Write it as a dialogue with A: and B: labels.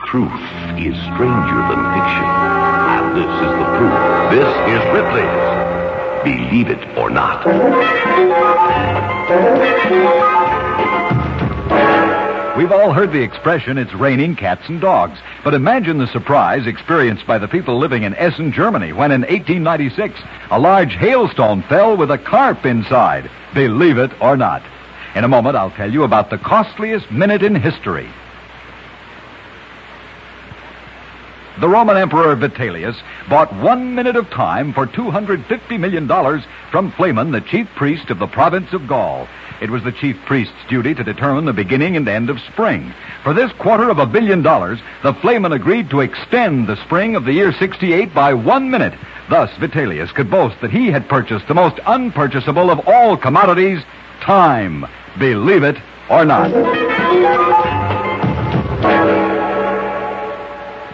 A: Truth is stranger than fiction. And this is the proof. This is Ripley's Believe It or Not.
B: We've all heard the expression, it's raining cats and dogs. But imagine the surprise experienced by the people living in Essen, Germany, when in 1896, a large hailstone fell with a carp inside. Believe it or not. In a moment, I'll tell you about the costliest minute in history. The Roman Emperor Vitellius bought 1 minute of time for $250 million from Flamen, the chief priest of the province of Gaul. It was the chief priest's duty to determine the beginning and end of spring. For this $250 million, the Flamen agreed to extend the spring of the year 68 by 1 minute. Thus, Vitellius could boast that he had purchased the most unpurchasable of all commodities, time. Believe it or not.